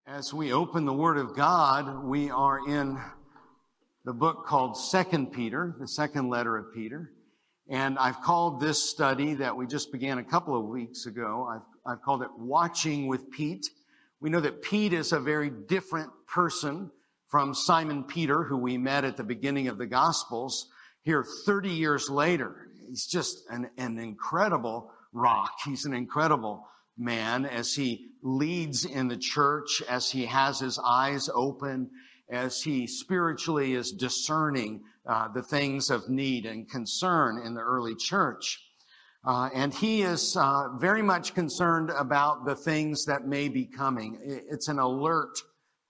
As we open the Word of God, we are in the book called 2 Peter, the second letter of Peter. And I've called this study that we just began a couple of weeks ago, I've called it Watching with Pete. We know that Pete is a very different person from Simon Peter, who we met at the beginning of the Gospels. Here 30 years later, he's just an incredible rock. He's an incredible man as he leads in the church, as he has his eyes open, as he spiritually is discerning the things of need and concern in the early church. And he is very much concerned about the things that may be coming. It's an alert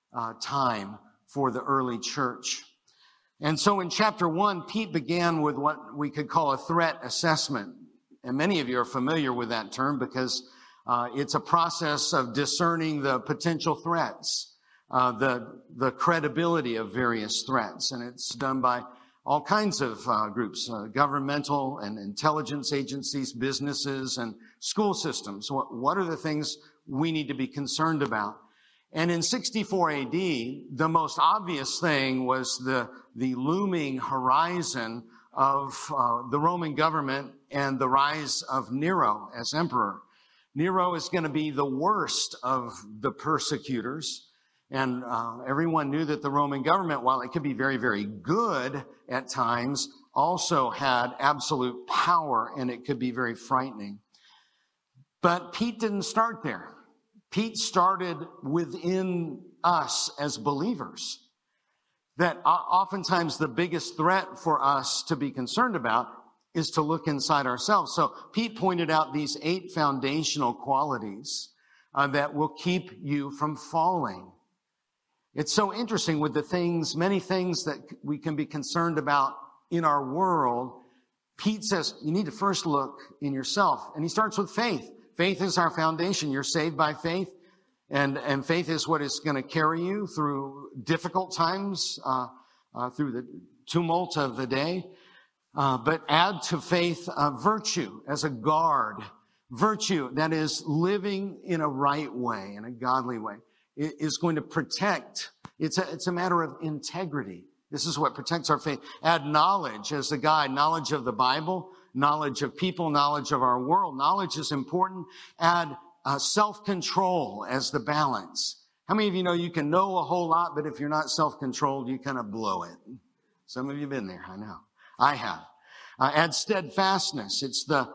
time for the early church. And so in chapter 1, Pete began with what we could call a threat assessment. And many of you are familiar with that term because it's a process of discerning the potential threats, the credibility of various threats. And it's done by all kinds of groups, governmental and intelligence agencies, businesses, and school systems. What are the things we need to be concerned about? And in 64 AD, the most obvious thing was the looming horizon of the Roman government and the rise of Nero as emperor. Nero is going to be the worst of the persecutors. And everyone knew that the Roman government, while it could be very, very good at times, also had absolute power, and it could be very frightening. But Pete didn't start there. Pete started within us as believers. That oftentimes the biggest threat for us to be concerned about is to look inside ourselves. So Pete pointed out these 8 foundational qualities that will keep you from falling. It's so interesting with many things that we can be concerned about in our world. Pete says you need to first look in yourself. And he starts with faith. Faith is our foundation. You're saved by faith. And faith is what is going to carry you through difficult times, through the tumult of the day. But add to faith virtue as a guard. Virtue, that is living in a right way, in a godly way, is going to protect. It's a matter of integrity. This is what protects our faith. Add knowledge as a guide, knowledge of the Bible, knowledge of people, knowledge of our world. Knowledge is important. Add self-control as the balance. How many of you know you can know a whole lot, but if you're not self-controlled, you kind of blow it? Some of you have been there, I know. I have. Add steadfastness. It's the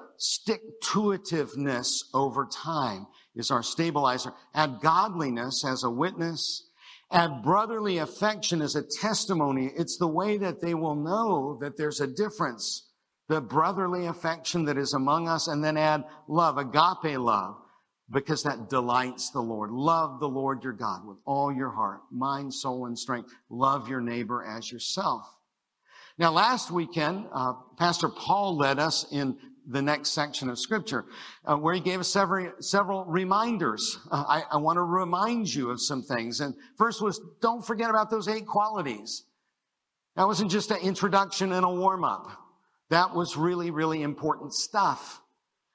stick-to-itiveness over time is our stabilizer. Add godliness as a witness. Add brotherly affection as a testimony. It's the way that they will know that there's a difference. The brotherly affection that is among us. And then add love, agape love, because that delights the Lord. Love the Lord your God with all your heart, mind, soul, and strength. Love your neighbor as yourself. Now, last weekend, Pastor Paul led us in the next section of Scripture, where he gave us several reminders. I want to remind you of some things. And first was, don't forget about those 8 qualities. That wasn't just an introduction and a warm-up. That was really, really important stuff.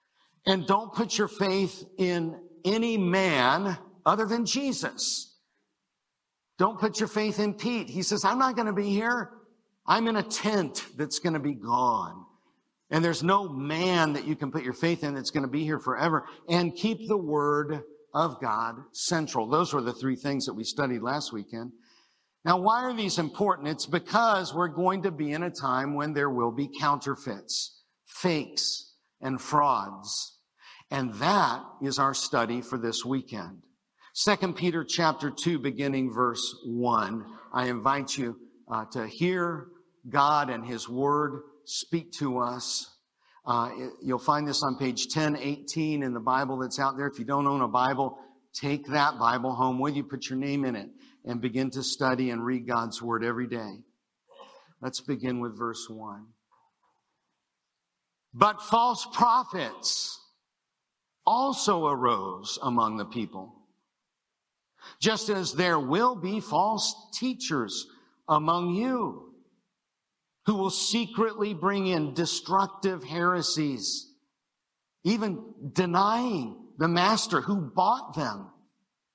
And don't put your faith in any man other than Jesus. Don't put your faith in Pete. He says, I'm not going to be here. I'm in a tent that's going to be gone. And there's no man that you can put your faith in that's going to be here forever. And keep the Word of God central. Those were the 3 things that we studied last weekend. Now, why are these important? It's because we're going to be in a time when there will be counterfeits, fakes, and frauds. And that is our study for this weekend. 2 Peter chapter 2, beginning verse 1. I invite you to hear God and His Word speak to us. You'll find this on page 1018 in the Bible that's out there. If you don't own a Bible, take that Bible home with you, put your name in it, and begin to study and read God's Word every day. Let's begin with verse 1. But false prophets also arose among the people, just as there will be false teachers among you, who will secretly bring in destructive heresies, even denying the master who bought them,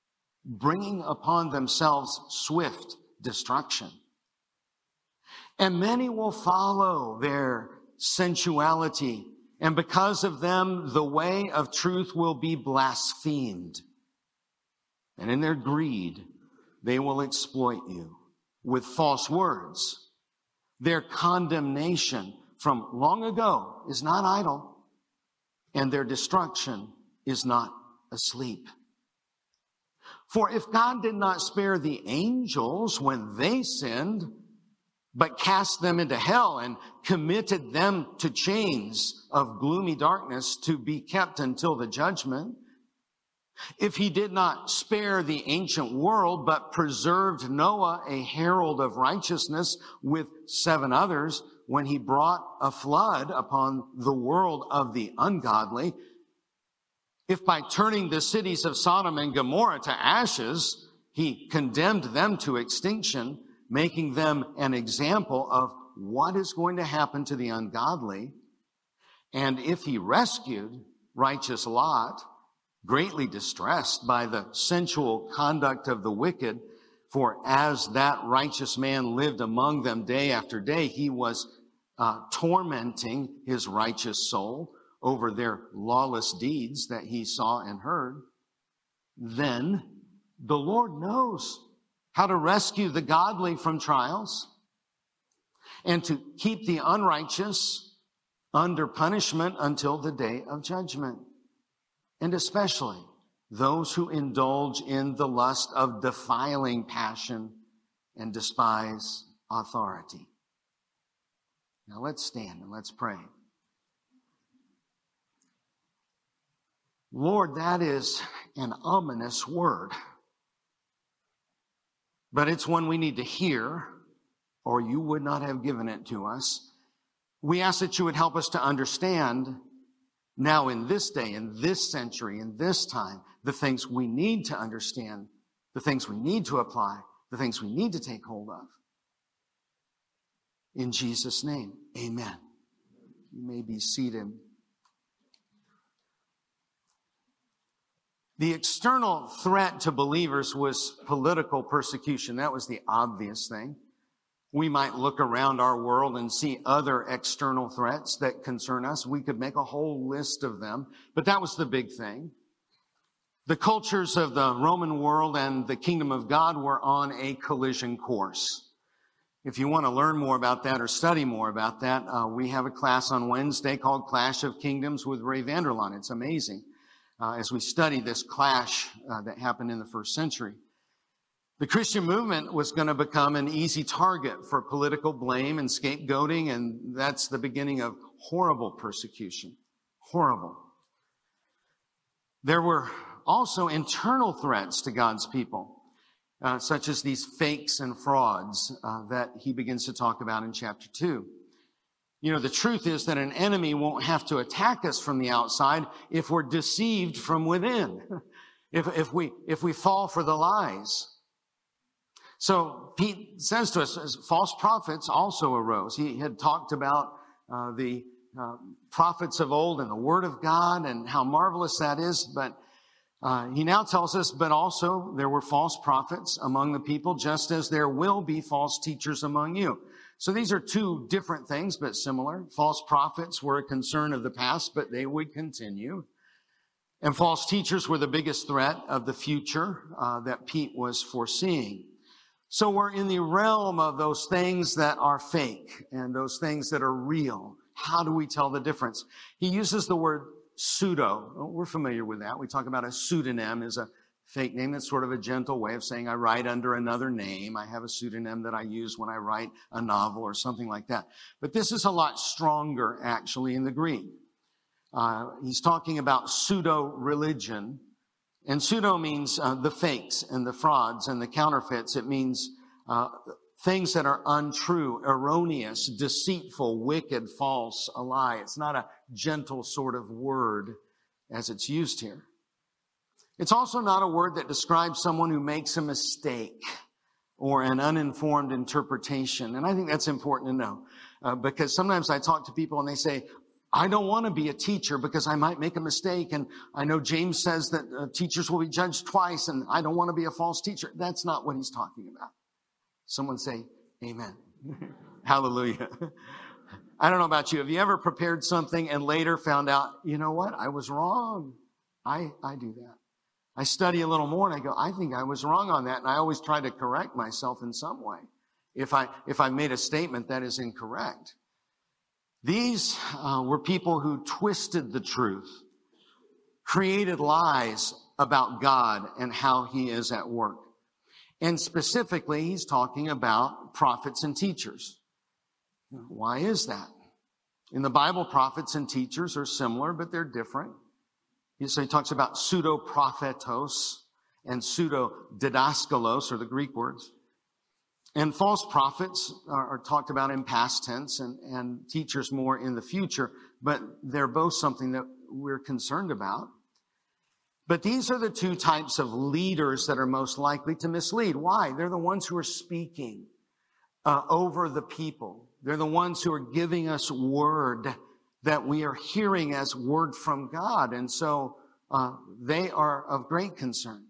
bringing upon themselves swift destruction. And many will follow their sensuality, and because of them, the way of truth will be blasphemed. And in their greed, they will exploit you with false words. Their condemnation from long ago is not idle, and their destruction is not asleep. For if God did not spare the angels when they sinned, but cast them into hell and committed them to chains of gloomy darkness to be kept until the judgment, if he did not spare the ancient world, but preserved Noah, a herald of righteousness, with 7 others, when he brought a flood upon the world of the ungodly, if by turning the cities of Sodom and Gomorrah to ashes, he condemned them to extinction, making them an example of what is going to happen to the ungodly, and if he rescued righteous Lot, greatly distressed by the sensual conduct of the wicked, for as that righteous man lived among them day after day, he was tormenting his righteous soul over their lawless deeds that he saw and heard, then the Lord knows how to rescue the godly from trials and to keep the unrighteous under punishment until the day of judgment. And especially those who indulge in the lust of defiling passion and despise authority. Now let's stand and let's pray. Lord, that is an ominous word, but it's one we need to hear, or you would not have given it to us. We ask that you would help us to understand now in this day, in this century, in this time, the things we need to understand, the things we need to apply, the things we need to take hold of. In Jesus' name, amen. You may be seated. The external threat to believers was political persecution. That was the obvious thing. We might look around our world and see other external threats that concern us. We could make a whole list of them, but that was the big thing. The cultures of the Roman world and the kingdom of God were on a collision course. If you want to learn more about that or study more about that, we have a class on Wednesday called Clash of Kingdoms with Ray Vander Laan. It's amazing as we study this clash that happened in the first century. The Christian movement was going to become an easy target for political blame and scapegoating, and that's the beginning of horrible persecution. Horrible. There were also internal threats to God's people, such as these fakes and frauds that he begins to talk about in chapter 2. You know, the truth is that an enemy won't have to attack us from the outside if we're deceived from within, if we fall for the lies. So Pete says to us, false prophets also arose. He had talked about the prophets of old and the Word of God and how marvelous that is, but he now tells us, but also there were false prophets among the people, just as there will be false teachers among you. So these are two different things, but similar. False prophets were a concern of the past, but they would continue. And false teachers were the biggest threat of the future that Pete was foreseeing. So we're in the realm of those things that are fake and those things that are real. How do we tell the difference? He uses the word pseudo. We're familiar with that. We talk about a pseudonym as a fake name. That's sort of a gentle way of saying I write under another name. I have a pseudonym that I use when I write a novel or something like that. But this is a lot stronger, actually, in the Greek. He's talking about pseudo-religion. And pseudo means the fakes and the frauds and the counterfeits. It means things that are untrue, erroneous, deceitful, wicked, false, a lie. It's not a gentle sort of word as it's used here. It's also not a word that describes someone who makes a mistake or an uninformed interpretation. And I think that's important to know because sometimes I talk to people and they say, I don't want to be a teacher because I might make a mistake. And I know James says that teachers will be judged twice, and I don't want to be a false teacher. That's not what he's talking about. Someone say, amen. Hallelujah. I don't know about you. Have you ever prepared something and later found out, you know what? I was wrong. I do that. I study a little more and I go, I think I was wrong on that. And I always try to correct myself in some way. If I made a statement that is incorrect. These were people who twisted the truth, created lies about God and how he is at work. And specifically, he's talking about prophets and teachers. Why is that? In the Bible, prophets and teachers are similar, but they're different. So he talks about pseudo-prophetos and pseudo-didaskalos, or the Greek words. And false prophets are talked about in past tense and teachers more in the future, but they're both something that we're concerned about. But these are the two types of leaders that are most likely to mislead. Why? They're the ones who are speaking over the people. They're the ones who are giving us word that we are hearing as word from God. And so they are of great concern.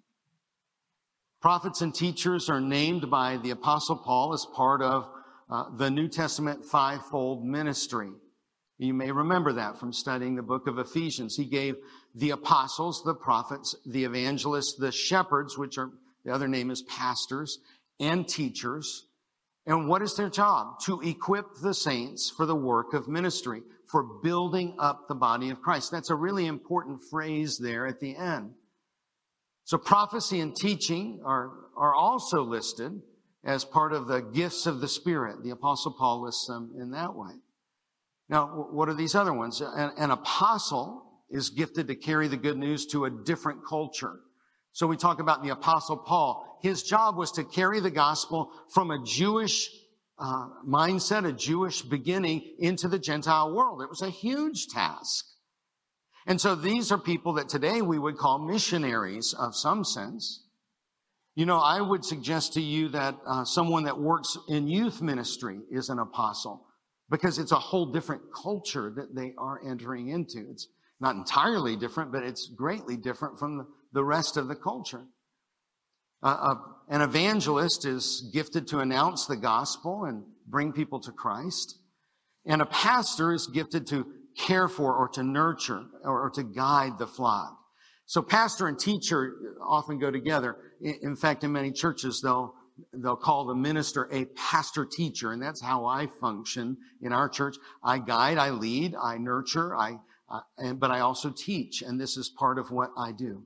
Prophets and teachers are named by the Apostle Paul as part of the New Testament fivefold ministry. You may remember that from studying the book of Ephesians. He gave the apostles, the prophets, the evangelists, the shepherds, which are, the other name is pastors, and teachers. And what is their job? To equip the saints for the work of ministry, for building up the body of Christ. That's a really important phrase there at the end. So prophecy and teaching are also listed as part of the gifts of the Spirit. The Apostle Paul lists them in that way. Now, what are these other ones? An apostle is gifted to carry the good news to a different culture. So we talk about the Apostle Paul. His job was to carry the gospel from a Jewish mindset, a Jewish beginning, into the Gentile world. It was a huge task. And so these are people that today we would call missionaries of some sense. You know, I would suggest to you that someone that works in youth ministry is an apostle, because it's a whole different culture that they are entering into. It's not entirely different, but it's greatly different from the rest of the culture. An evangelist is gifted to announce the gospel and bring people to Christ. And a pastor is gifted to care for or to nurture or to guide the flock. So pastor and teacher often go together. In fact, in many churches, they'll call the minister a pastor teacher, and that's how I function in our church. I guide, I lead, I nurture, but I also teach, and this is part of what I do.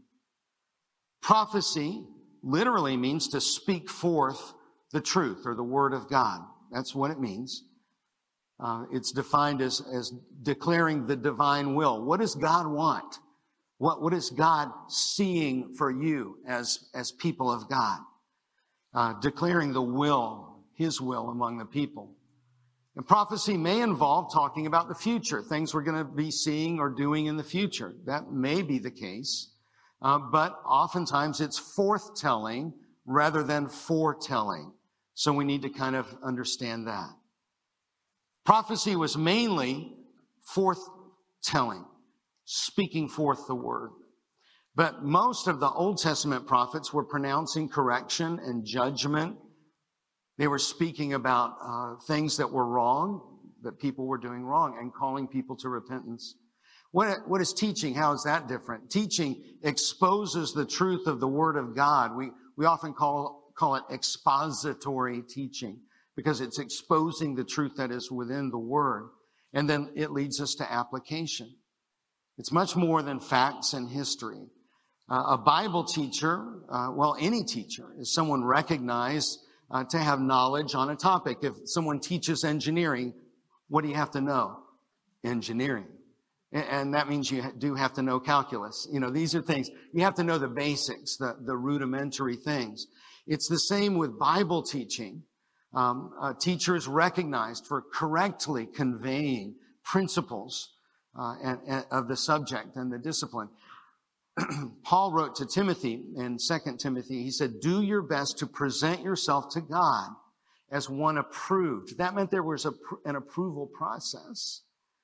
Prophecy literally means to speak forth the truth or the word of God. That's what it means. It's defined as declaring the divine will. What does God want? What is God seeing for you as people of God? Declaring the will, his will among the people. And prophecy may involve talking about the future, things we're going to be seeing or doing in the future. That may be the case. But oftentimes it's forthtelling rather than foretelling. So we need to kind of understand that. Prophecy was mainly forthtelling, speaking forth the word. But most of the Old Testament prophets were pronouncing correction and judgment. They were speaking about things that were wrong, that people were doing wrong, and calling people to repentance. What is teaching? How is that different? Teaching exposes the truth of the Word of God. We often call it expository teaching, because it's exposing the truth that is within the Word. And then it leads us to application. It's much more than facts and history. A Bible teacher, any teacher, is someone recognized to have knowledge on a topic. If someone teaches engineering, what do you have to know? Engineering. And that means you do have to know calculus. You know, these are things, you have to know the basics, the rudimentary things. It's the same with Bible teaching. Teachers recognized for correctly conveying principles of the subject and the discipline. Paul wrote to Timothy in 2 Timothy, he said, do your best to present yourself to God as one approved. That meant there was an approval process.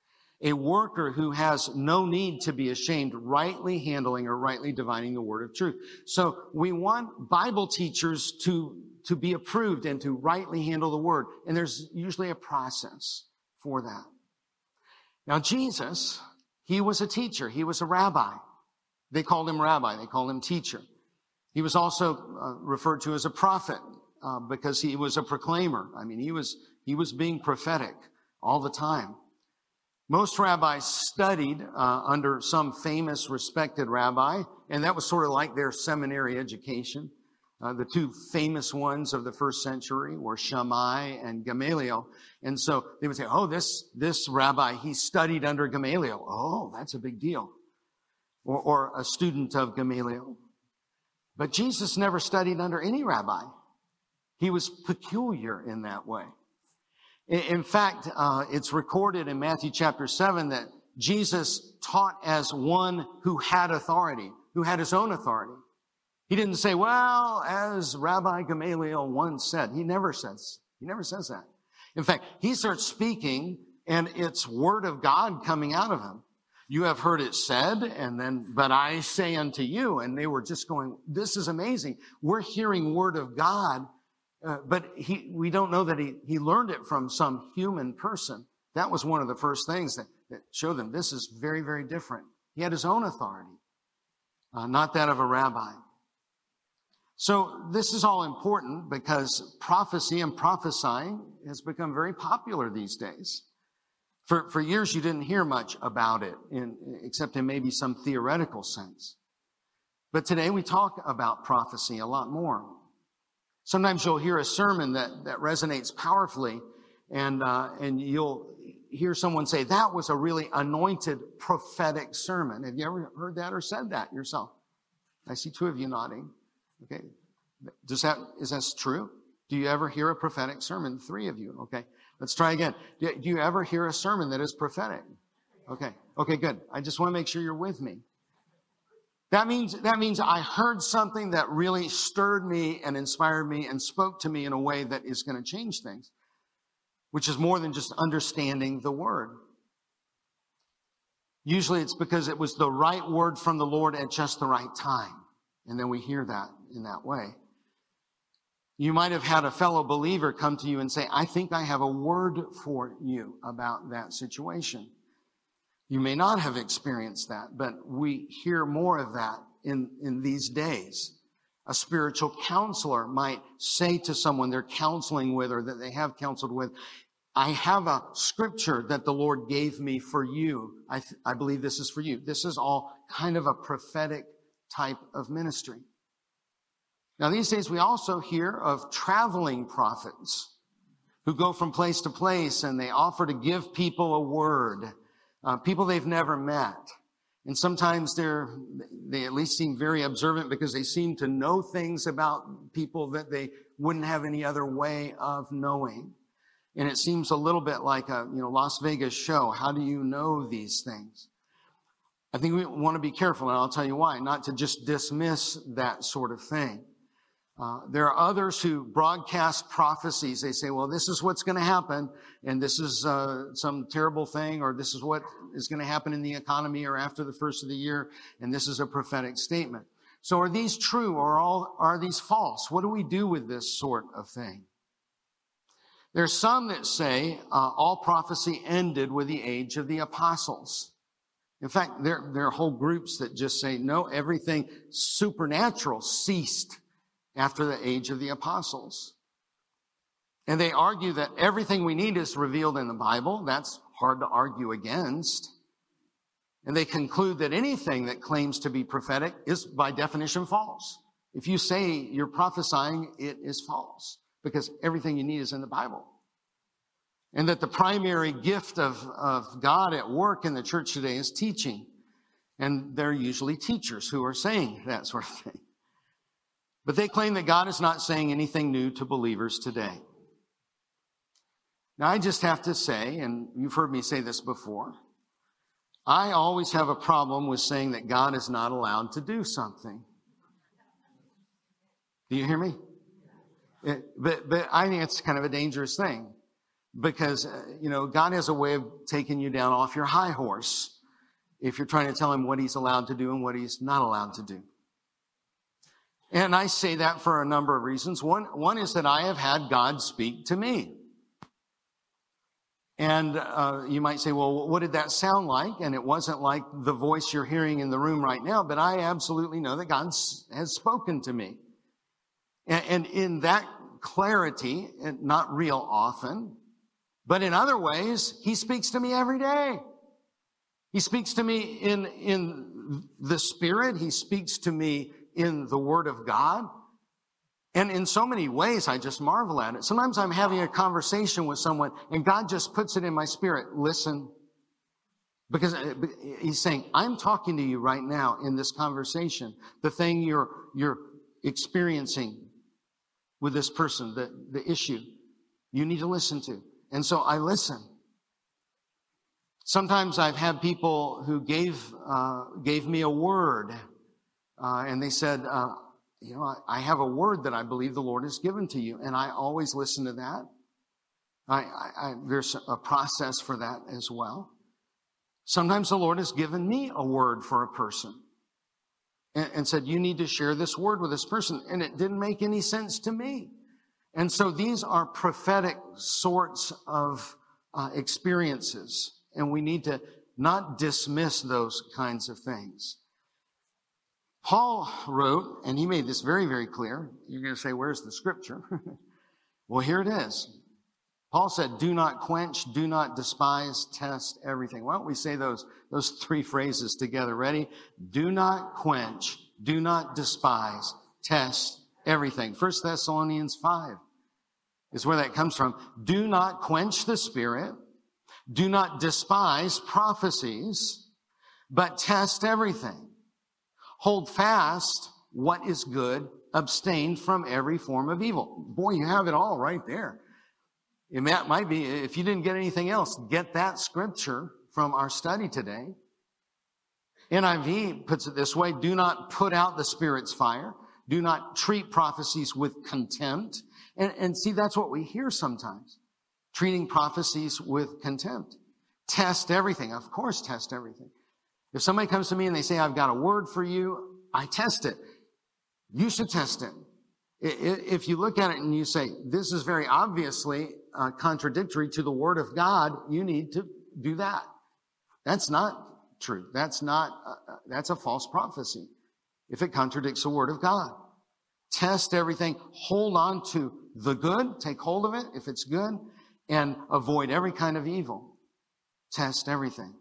a worker who has no need to be ashamed, rightly handling or rightly dividing the word of truth. So we want Bible teachers to be approved and to rightly handle the word. And there's usually a process for that. Now, Jesus, he was a teacher. He was a rabbi. They called him rabbi. They called him teacher. He was also referred to as a prophet because he was a proclaimer. I mean, he was being prophetic all the time. Most rabbis studied under some famous, respected rabbi, and that was sort of like their seminary education. The two famous ones of the first century were Shammai and Gamaliel. And so they would say, oh, this rabbi, he studied under Gamaliel. Oh, that's a big deal. Or a student of Gamaliel. But Jesus never studied under any rabbi. He was peculiar in that way. In fact, it's recorded in Matthew chapter 7 that Jesus taught as one who had authority, who had his own authority. He didn't say, well, as Rabbi Gamaliel once said. He never says that. In fact, he starts speaking and it's word of God coming out of him. You have heard it said, and then, but I say unto you, and they were just going, this is amazing. We're hearing word of God, but we don't know that he learned it from some human person. That was one of the first things that showed them this is very, very different. He had his own authority, not that of a rabbi. So this is all important because prophecy and prophesying has become very popular these days. For years, you didn't hear much about it, except in maybe some theoretical sense. But today, we talk about prophecy a lot more. Sometimes you'll hear a sermon that resonates powerfully, and you'll hear someone say, that was a really anointed prophetic sermon. Have you ever heard that or said that yourself? I see two of you nodding. Okay. Is that true? Do you ever hear a prophetic sermon? Three of you. Okay. Let's try again. Do you ever hear a sermon that is prophetic? Okay. Okay, good. I just want to make sure you're with me. That means I heard something that really stirred me and inspired me and spoke to me in a way that is going to change things, which is more than just understanding the word. Usually it's because it was the right word from the Lord at just the right time. And then we hear that in that way. You might have had a fellow believer come to you and say, I think I have a word for you about that situation. You may not have experienced that, but we hear more of that in these days. A spiritual counselor might say to someone they're counseling with or that they have counseled with, I have a scripture that the Lord gave me for you. I believe this is for you. This is all kind of a prophetic type of ministry. Now, these days, we also hear of traveling prophets who go from place to place and they offer to give people a word, people they've never met. And sometimes they at least seem very observant because they seem to know things about people that they wouldn't have any other way of knowing. And it seems a little bit like a Las Vegas show. How do you know these things? I think we want to be careful, and I'll tell you why, not to just dismiss that sort of thing. There are others who broadcast prophecies. They say, well, this is what's going to happen, and this is some terrible thing, or this is what is going to happen in the economy or after the first of the year, and this is a prophetic statement. So are these true, or are these false? What do we do with this sort of thing? There's some that say all prophecy ended with the age of the apostles. In fact, there are whole groups that just say, no, everything supernatural ceased after the age of the apostles. And they argue that everything we need is revealed in the Bible. That's hard to argue against. And they conclude that anything that claims to be prophetic is by definition false. If you say you're prophesying, it is false because everything you need is in the Bible. And that the primary gift of God at work in the church today is teaching. And they're usually teachers who are saying that sort of thing. But they claim that God is not saying anything new to believers today. Now, I just have to say, and you've heard me say this before, I always have a problem with saying that God is not allowed to do something. Do you hear me? But I think it's kind of a dangerous thing. Because, God has a way of taking you down off your high horse if you're trying to tell him what he's allowed to do and what he's not allowed to do. And I say that for a number of reasons. One is that I have had God speak to me. And you might say, well, what did that sound like? And it wasn't like the voice you're hearing in the room right now, but I absolutely know that God has spoken to me. And in that clarity, and not real often, but in other ways, he speaks to me every day. He speaks to me in the Spirit. He speaks to me in the Word of God. And in so many ways, I just marvel at it. Sometimes I'm having a conversation with someone and God just puts it in my spirit. Listen. Because he's saying, I'm talking to you right now in this conversation. The thing you're experiencing with this person, the issue, you need to listen to. And so I listen. Sometimes I've had people who gave me a word, and they said, I have a word that I believe the Lord has given to you, and I always listen to that. There's a process for that as well. Sometimes the Lord has given me a word for a person and said, you need to share this word with this person, and it didn't make any sense to me. And so these are prophetic sorts of experiences, and we need to not dismiss those kinds of things. Paul wrote, and he made this very, very clear. You're going to say, where's the scripture? Well, here it is. Paul said, do not quench, do not despise, test everything. Why don't we say those three phrases together? Ready? Do not quench, do not despise, test everything. 1 Thessalonians 5 is where that comes from. Do not quench the Spirit. Do not despise prophecies, but test everything. Hold fast what is good. Abstain from every form of evil. Boy, you have it all right there. It might be, if you didn't get anything else, get that scripture from our study today. NIV puts it this way: do not put out the Spirit's fire. Do not treat prophecies with contempt. And see, that's what we hear sometimes. Treating prophecies with contempt. Test everything. Of course, test everything. If somebody comes to me and they say, I've got a word for you, I test it. You should test it. If you look at it and you say, this is very obviously contradictory to the Word of God, you need to do that. That's not true. That's a false prophecy if it contradicts the Word of God. Test everything. Hold on to the good. Take hold of it if it's good, and avoid every kind of evil. Test everything.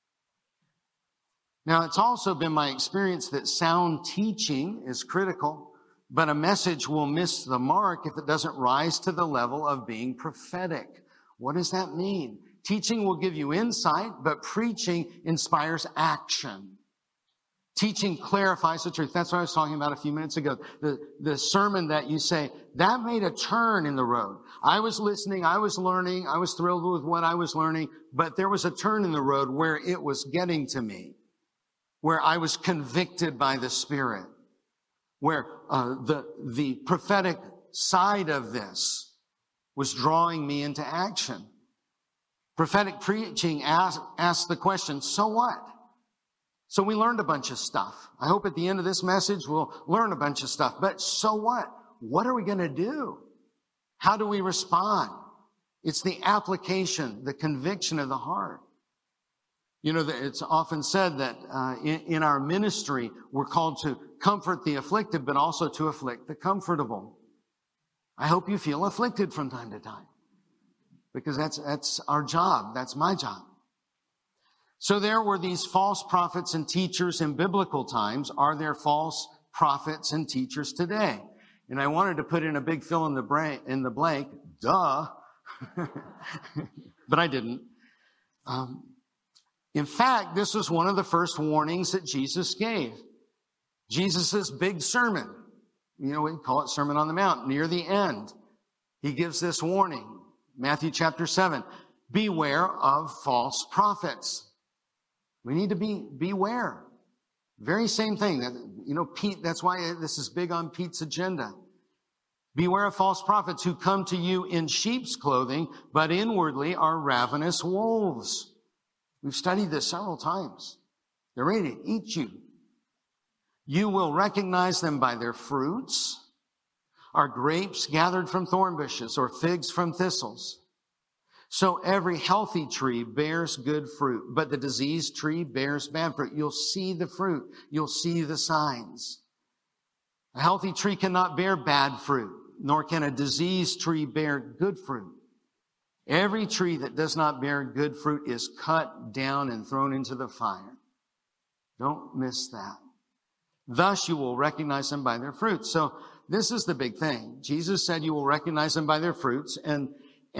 Now, it's also been my experience that sound teaching is critical, but a message will miss the mark if it doesn't rise to the level of being prophetic. What does that mean? Teaching will give you insight, but preaching inspires action. Teaching clarifies the truth. That's what I was talking about a few minutes ago. The sermon that you say, that made a turn in the road. I was listening, I was learning, I was thrilled with what I was learning, but there was a turn in the road where it was getting to me, where I was convicted by the Spirit, where the prophetic side of this was drawing me into action. Prophetic preaching asks the question, so what? So we learned a bunch of stuff. I hope at the end of this message we'll learn a bunch of stuff. But so what? What are we going to do? How do we respond? It's the application, the conviction of the heart. You know, it's often said that in our ministry, we're called to comfort the afflicted, but also to afflict the comfortable. I hope you feel afflicted from time to time, because that's our job. That's my job. So there were these false prophets and teachers in biblical times. Are there false prophets and teachers today? And I wanted to put in a big fill in the blank, duh, but I didn't. In fact, this was one of the first warnings that Jesus gave. Jesus' big sermon, we call it Sermon on the Mount, near the end. He gives this warning, Matthew chapter 7, beware of false prophets. We need to beware. Very same thing. Pete, that's why this is big on Pete's agenda. Beware of false prophets who come to you in sheep's clothing, but inwardly are ravenous wolves. We've studied this several times. They're ready to eat you. You will recognize them by their fruits. Are grapes gathered from thorn bushes or figs from thistles? So every healthy tree bears good fruit, but the diseased tree bears bad fruit. You'll see the fruit. You'll see the signs. A healthy tree cannot bear bad fruit, nor can a diseased tree bear good fruit. Every tree that does not bear good fruit is cut down and thrown into the fire. Don't miss that. Thus you will recognize them by their fruits. So this is the big thing. Jesus said you will recognize them by their fruits. And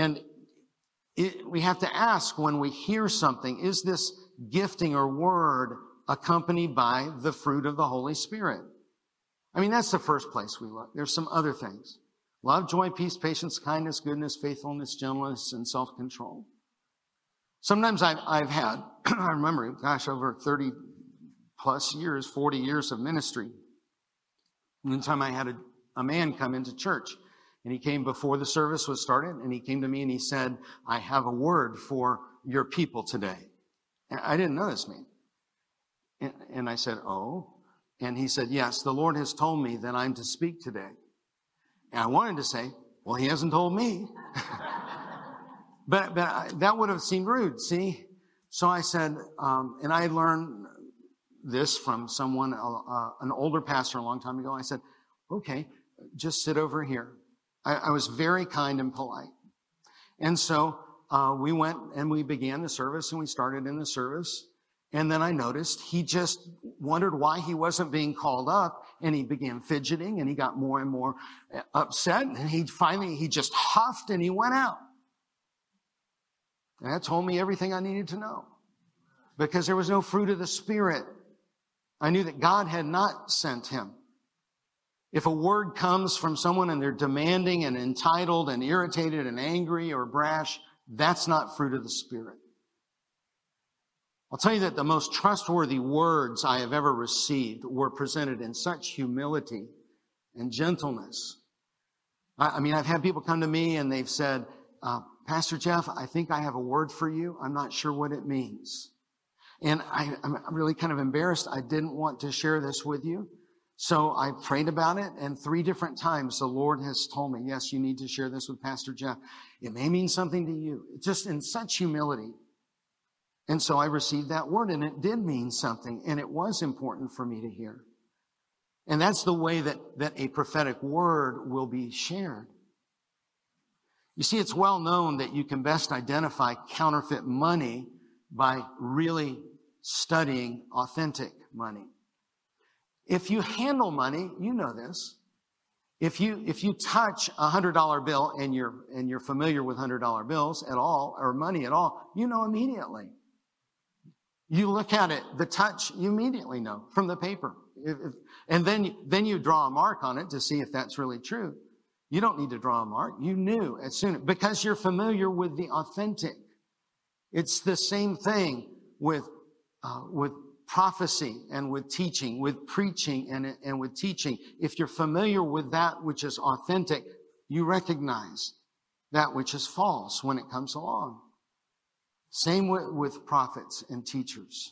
we have to ask when we hear something, is this gifting or word accompanied by the fruit of the Holy Spirit? I mean, that's the first place we look. There's some other things. Love, joy, peace, patience, kindness, goodness, faithfulness, gentleness, and self-control. Sometimes I've had, I remember, over 30 plus years, 40 years of ministry. One time I had a man come into church, and he came before the service was started, and he came to me and he said, I have a word for your people today. And I didn't know this man. And I said, oh. And he said, yes, the Lord has told me that I'm to speak today. And I wanted to say, well, he hasn't told me. but that would have seemed rude, see? So I said, and I learned this from someone, an older pastor a long time ago. I said, okay, just sit over here. I was very kind and polite. And so we went and we began the service, and we started in the service. And then I noticed he just wondered why he wasn't being called up, and he began fidgeting, and he got more and more upset, and he just huffed and he went out. And that told me everything I needed to know, because there was no fruit of the Spirit. I knew that God had not sent him. If a word comes from someone and they're demanding and entitled and irritated and angry or brash, that's not fruit of the Spirit. I'll tell you that the most trustworthy words I have ever received were presented in such humility and gentleness. I mean, I've had people come to me and they've said, Pastor Jeff, I think I have a word for you. I'm not sure what it means. And I'm really kind of embarrassed. I didn't want to share this with you. So I prayed about it, and 3 different times the Lord has told me, yes, you need to share this with Pastor Jeff. It may mean something to you, just in such humility. And so I received that word, and it did mean something, and it was important for me to hear. And that's the way that a prophetic word will be shared. You see, it's well known that you can best identify counterfeit money by really studying authentic money. If you handle money, you know this. If you touch a $100 bill and you're familiar with $100 bills at all, or money at all, you know immediately. You look at it, the touch, you immediately know from the paper. And then you draw a mark on it to see if that's really true. You don't need to draw a mark. You knew as soon, because you're familiar with the authentic. It's the same thing with prophecy and with teaching, with preaching and with teaching. If you're familiar with that which is authentic, you recognize that which is false when it comes along. Same with prophets and teachers.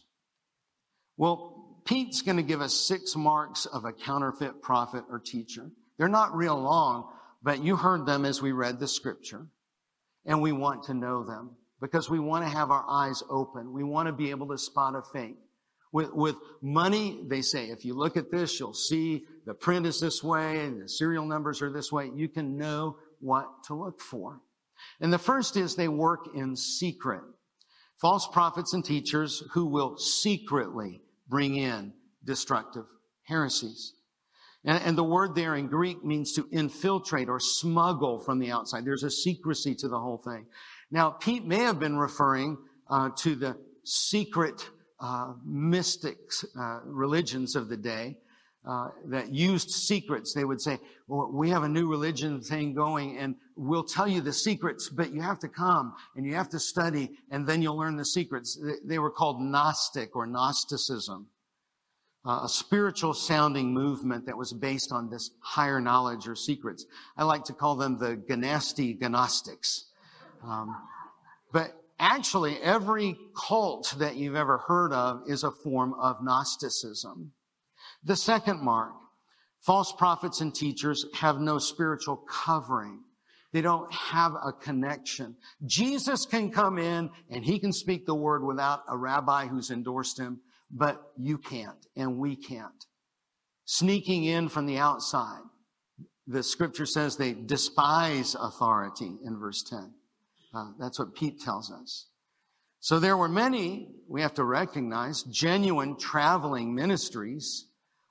Well, Pete's going to give us 6 marks of a counterfeit prophet or teacher. They're not real long, but you heard them as we read the scripture. And we want to know them because we want to have our eyes open. We want to be able to spot a fake. With money, they say, if you look at this, you'll see the print is this way and the serial numbers are this way. You can know what to look for. And the first is they work in secret. False prophets and teachers who will secretly bring in destructive heresies. And the word there in Greek means to infiltrate or smuggle from the outside. There's a secrecy to the whole thing. Now, Pete may have been referring to the secret mystics, religions of the day that used secrets. They would say, well, we have a new religion thing going and we'll tell you the secrets, but you have to come and you have to study and then you'll learn the secrets. They were called Gnostic or Gnosticism. a spiritual sounding movement that was based on this higher knowledge or secrets. I like to call them the Ganasti Gnostics. But actually, every cult that you've ever heard of is a form of Gnosticism. The second mark, false prophets and teachers have no spiritual covering. They don't have a connection. Jesus can come in and he can speak the word without a rabbi who's endorsed him, but you can't and we can't. Sneaking in from the outside. The scripture says they despise authority in verse 10. That's what Pete tells us. So there were many, we have to recognize, genuine traveling ministries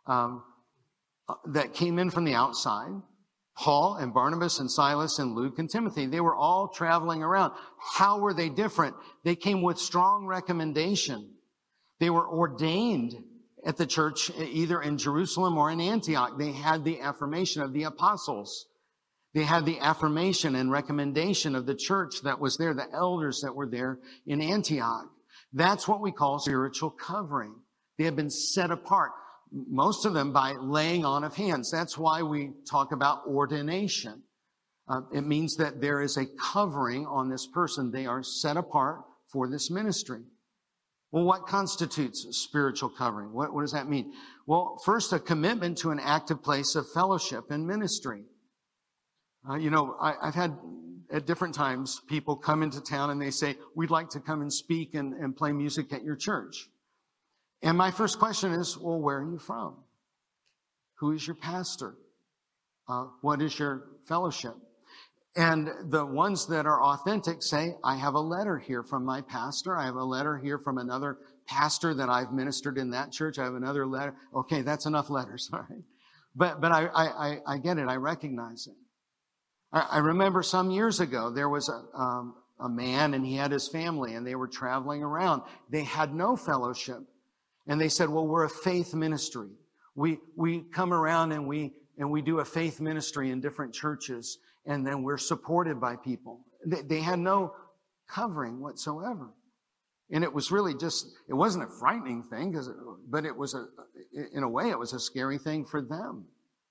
that came in from the outside. Paul and Barnabas and Silas and Luke and Timothy, they were all traveling around. How were they different? They came with strong recommendation. They were ordained at the church, either in Jerusalem or in Antioch. They had the affirmation of the apostles. They had the affirmation and recommendation of the church that was there, the elders that were there in Antioch. That's what we call spiritual covering. They have been set apart, most of them by laying on of hands. That's why we talk about ordination. It means that there is a covering on this person. They are set apart for this ministry. Well, what constitutes spiritual covering? What does that mean? Well, first, a commitment to an active place of fellowship and ministry. I've had at different times people come into town and they say, we'd like to come and speak and play music at your church. And my first question is, well, where are you from? Who is your pastor? What is your fellowship? And the ones that are authentic say, I have a letter here from my pastor. I have a letter here from another pastor that I've ministered in that church. I have another letter. Okay, that's enough letters, all right? But I get it. I recognize it. I remember some years ago, there was a man and he had his family and they were traveling around. They had no fellowship. And they said, well, we're a faith ministry. We come around and we do a faith ministry in different churches, and then we're supported by people. They had no covering whatsoever. And it was really it wasn't a frightening thing, but it was in a way, it was a scary thing for them.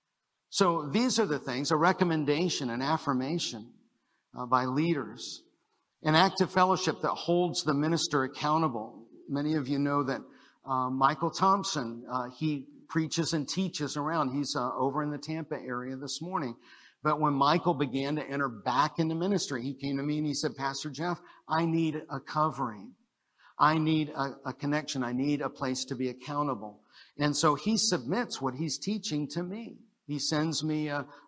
So these are the things, a recommendation, an affirmation by leaders, an active fellowship that holds the minister accountable. Many of you know that Michael Thompson, he preaches and teaches around. He's over in the Tampa area this morning. But when Michael began to enter back into ministry, he came to me and he said, Pastor Jeff, I need a covering. I need a connection. I need a place to be accountable. And so he submits what he's teaching to me. He sends me,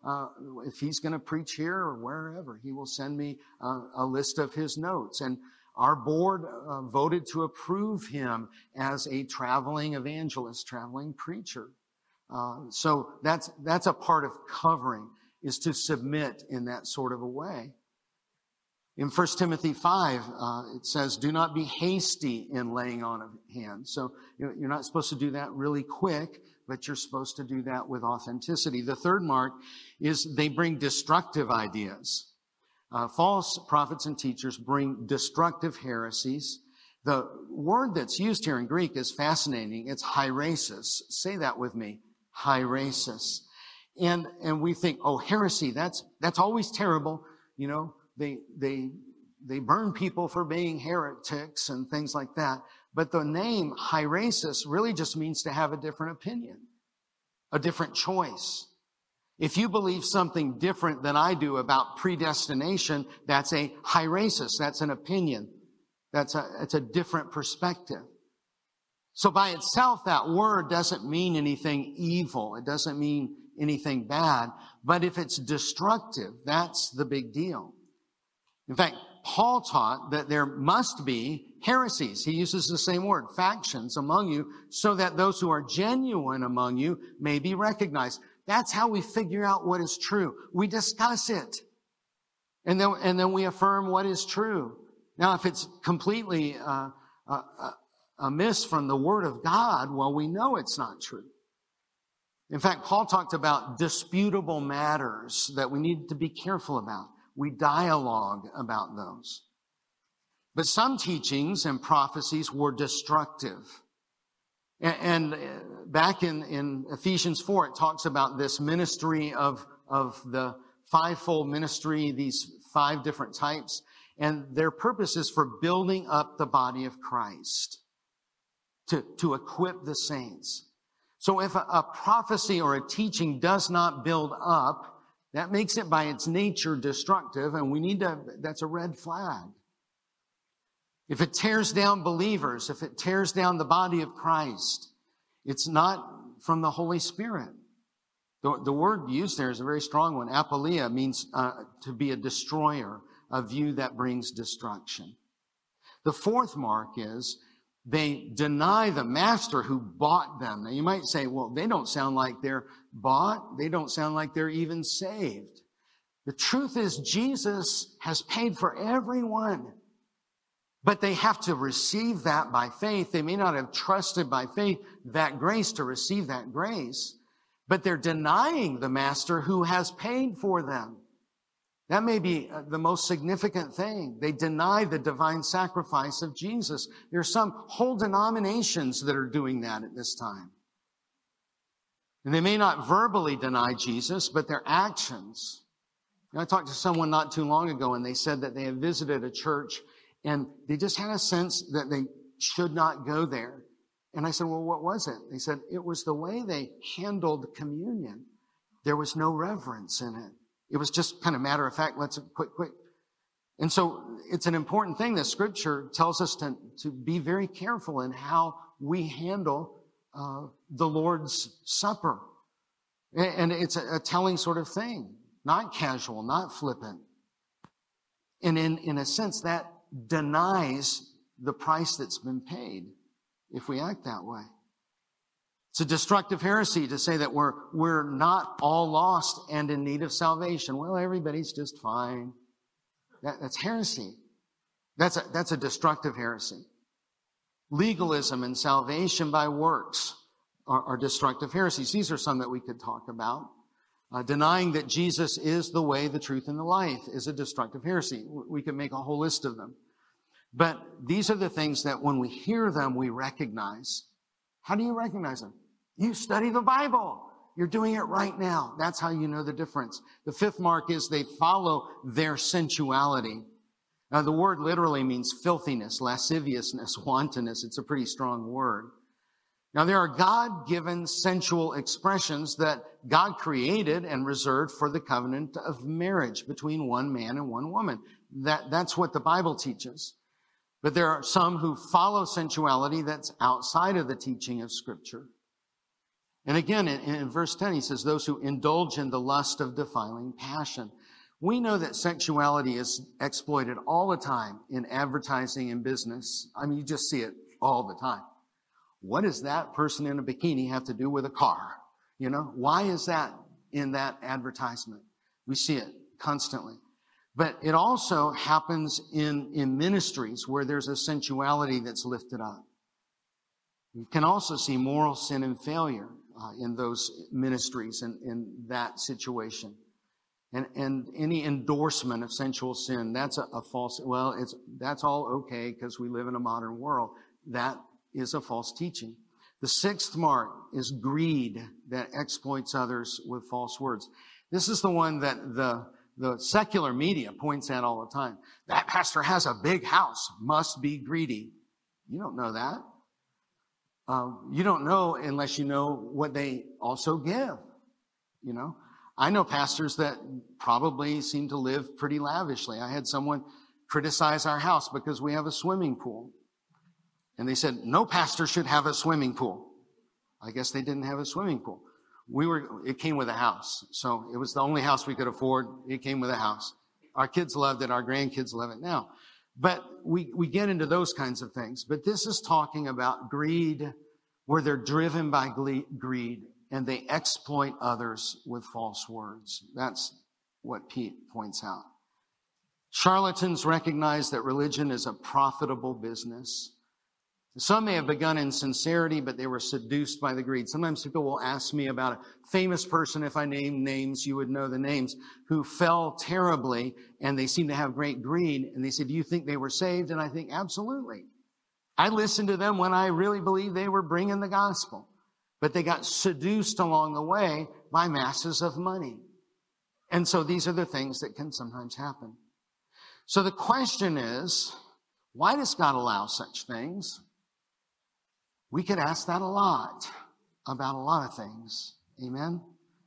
if he's going to preach here or wherever, he will send me a list of his notes. And our board voted to approve him as a traveling evangelist, traveling preacher. So that's a part of covering, is to submit in that sort of a way. In 1 Timothy 5, it says, do not be hasty in laying on of hands. So you're not supposed to do that really quick, but you're supposed to do that with authenticity. The third mark is they bring destructive ideas. False prophets and teachers bring destructive heresies. The word that's used here in Greek is fascinating. It's hierasis. Say that with me. Hierasis. And we think, oh, heresy, that's always terrible. You know, they burn people for being heretics and things like that. But the name hierasis really just means to have a different opinion, a different choice. If you believe something different than I do about predestination, that's a hierasis. That's an opinion. It's a different perspective. So by itself, that word doesn't mean anything evil. It doesn't mean anything bad. But if it's destructive, that's the big deal. In fact, Paul taught that there must be heresies. He uses the same word, factions among you, so that those who are genuine among you may be recognized. That's how we figure out what is true. We discuss it. And then we affirm what is true. Now, if it's completely amiss from the Word of God, well, we know it's not true. In fact, Paul talked about disputable matters that we need to be careful about. We dialogue about those. But some teachings and prophecies were destructive. And back in Ephesians 4, it talks about this ministry of the fivefold ministry, these 5 different types. And their purpose is for building up the body of Christ, to equip the saints. So if a prophecy or a teaching does not build up, that makes it by its nature destructive, and that's a red flag. If it tears down believers, if it tears down the body of Christ, it's not from the Holy Spirit. The word used there is a very strong one. Apoleia means to be a destroyer, a view that brings destruction. The 4th mark is they deny the master who bought them. Now you might say, well, they don't sound like they're bought. They don't sound like they're even saved. The truth is Jesus has paid for everyone. But they have to receive that by faith. They may not have trusted by faith that grace to receive that grace, but they're denying the master who has paid for them. That may be the most significant thing. They deny the divine sacrifice of Jesus. There are some whole denominations that are doing that at this time. And they may not verbally deny Jesus, but their actions. I talked to someone not too long ago, and they said that they had visited a church, and they just had a sense that they should not go there. And I said, well, what was it? They said, it was the way they handled communion. There was no reverence in it. It was just kind of matter of fact, let's quick. And so it's an important thing that Scripture tells us to be very careful in how we handle the Lord's Supper. And it's a telling sort of thing, not casual, not flippant. And in a sense, that denies the price that's been paid if we act that way. It's a destructive heresy to say that we're not all lost and in need of salvation. Well, everybody's just fine. That's heresy. That's a destructive heresy. Legalism and salvation by works are destructive heresies. These are some that we could talk about. Denying that Jesus is the way, the truth, and the life is a destructive heresy. We could make a whole list of them. But these are the things that when we hear them, we recognize. How do you recognize them? You study the Bible. You're doing it right now. That's how you know the difference. The 5th mark is they follow their sensuality. Now, the word literally means filthiness, lasciviousness, wantonness. It's a pretty strong word. Now, there are God-given sensual expressions that God created and reserved for the covenant of marriage between one man and one woman. That's what the Bible teaches. But there are some who follow sensuality that's outside of the teaching of Scripture. And again, in verse 10, he says, those who indulge in the lust of defiling passion. We know that sexuality is exploited all the time in advertising and business. I mean, you just see it all the time. What does that person in a bikini have to do with a car? You know, why is that in that advertisement? We see it constantly. But it also happens in ministries where there's a sensuality that's lifted up. You can also see moral sin and failure in those ministries and in that situation. And any endorsement of sensual sin, that's a false, that's all okay because we live in a modern world. That is a false teaching. The 6th mark is greed that exploits others with false words. This is the one that the secular media points at all the time. That pastor has a big house, must be greedy. You don't know that. You don't know unless you know what they also give. You know, I know pastors that probably seem to live pretty lavishly. I had someone criticize our house because we have a swimming pool. And they said, no pastor should have a swimming pool. I guess they didn't have a swimming pool. It came with a house. So it was the only house we could afford. It came with a house. Our kids loved it. Our grandkids love it now. But we get into those kinds of things. But this is talking about greed, where they're driven by greed and they exploit others with false words. That's what Pete points out. Charlatans recognize that religion is a profitable business. Some may have begun in sincerity, but they were seduced by the greed. Sometimes people will ask me about a famous person. If I name names, you would know the names, who fell terribly, and they seem to have great greed. And they said, do you think they were saved? And I think, absolutely. I listened to them when I really believed they were bringing the gospel. But they got seduced along the way by masses of money. And so these are the things that can sometimes happen. So the question is, why does God allow such things? We could ask that a lot about a lot of things. Amen?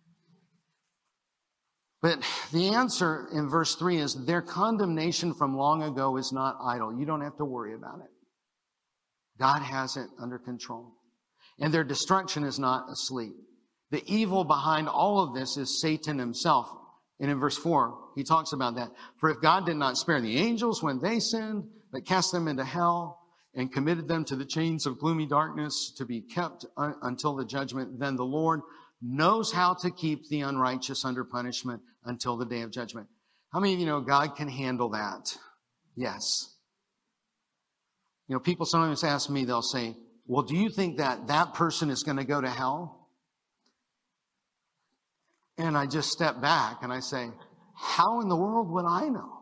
But the answer in verse 3 is their condemnation from long ago is not idle. You don't have to worry about it. God has it under control. And their destruction is not asleep. The evil behind all of this is Satan himself. And in verse 4, he talks about that. For if God did not spare the angels when they sinned, but cast them into hell and committed them to the chains of gloomy darkness to be kept until the judgment, then the Lord knows how to keep the unrighteous under punishment until the day of judgment. How many of you know God can handle that? Yes. You know, people sometimes ask me, they'll say, well, do you think that that person is going to go to hell? And I just step back and I say, how in the world would I know?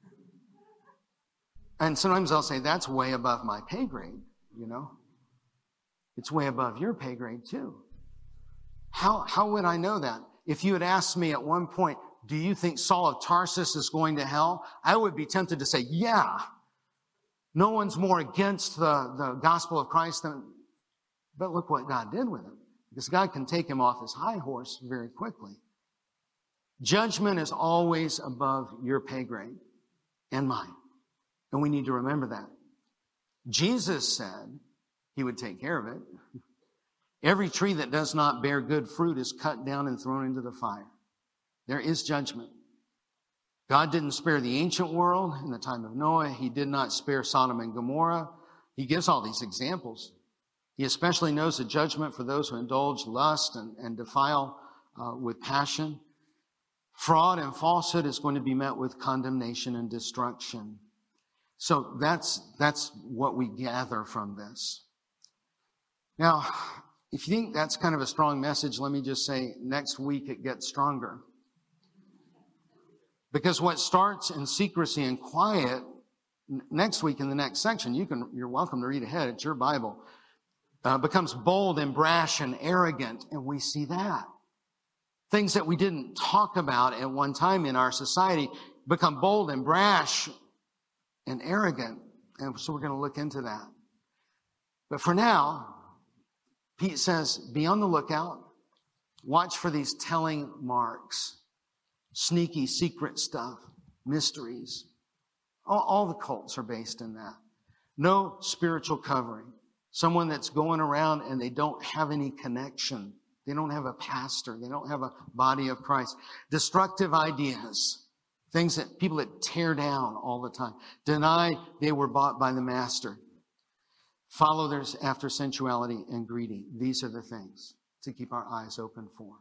And sometimes I'll say, that's way above my pay grade, you know. It's way above your pay grade too. How would I know that? If you had asked me at one point, do you think Saul of Tarsus is going to hell? I would be tempted to say, yeah. No one's more against the gospel of Christ than, but look what God did with him. Because God can take him off his high horse very quickly. Judgment is always above your pay grade and mine. And we need to remember that. Jesus said he would take care of it. Every tree that does not bear good fruit is cut down and thrown into the fire. There is judgment. God didn't spare the ancient world in the time of Noah. He did not spare Sodom and Gomorrah. He gives all these examples. He especially knows the judgment for those who indulge lust and defile with passion. Fraud and falsehood is going to be met with condemnation and destruction. So that's what we gather from this. Now, if you think that's kind of a strong message, let me just say next week it gets stronger. Because what starts in secrecy and quiet, next week in the next section, you're welcome to read ahead. It's your Bible. Becomes bold and brash and arrogant, and we see that. Things that we didn't talk about at one time in our society become bold and brash and arrogant, and so we're going to look into that. But for now, Pete says, be on the lookout. Watch for these telling marks. Sneaky, secret stuff, mysteries. All the cults are based in that. No spiritual covering. Someone that's going around and they don't have any connection. They don't have a pastor. They don't have a body of Christ. Destructive ideas. Things that people that tear down all the time. Deny they were bought by the master. Follow theirs after sensuality and greedy. These are the things to keep our eyes open for.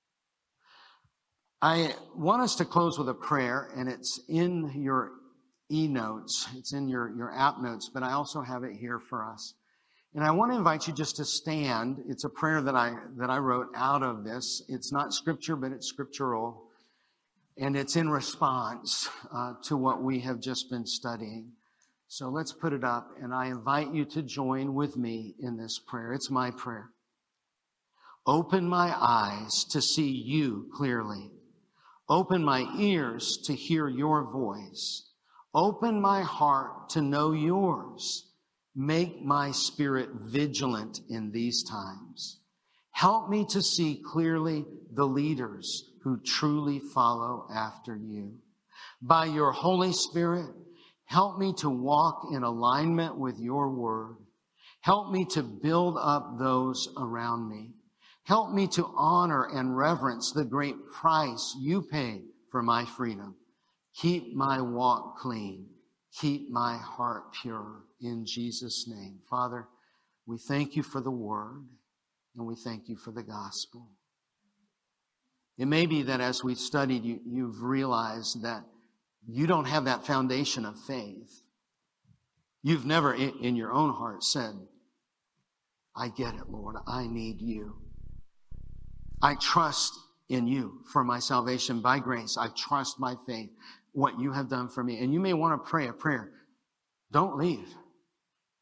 I want us to close with a prayer, and it's in your e-notes. It's in your app notes, but I also have it here for us. And I want to invite you just to stand. It's a prayer that I wrote out of this. It's not scripture, but it's scriptural. And it's in response to what we have just been studying. So let's put it up, and I invite you to join with me in this prayer. It's my prayer. Open my eyes to see you clearly. Open my ears to hear your voice. Open my heart to know yours. Make my spirit vigilant in these times. Help me to see clearly the leaders who truly follow after you. By your Holy Spirit, help me to walk in alignment with your word. Help me to build up those around me. Help me to honor and reverence the great price you paid for my freedom. Keep my walk clean. Keep my heart pure. In Jesus' name. Father, we thank you for the word, and we thank you for the gospel. It may be that as we've studied, you've realized that you don't have that foundation of faith. You've never in your own heart said, I get it, Lord. I need you. I trust in you for my salvation by grace. I trust by faith what you have done for me. And you may want to pray a prayer. Don't leave.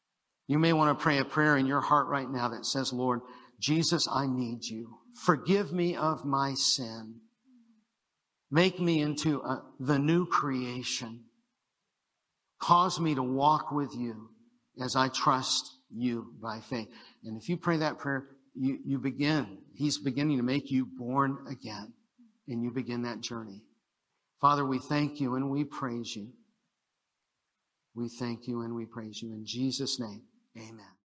You may want to pray a prayer in your heart right now that says, Lord, Jesus, I need you. Forgive me of my sin. Make me into the new creation. Cause me to walk with you as I trust you by faith. And if you pray that prayer, you begin. He's beginning to make you born again. And you begin that journey. Father, we thank you and we praise you. We thank you and we praise you. In Jesus' name, amen.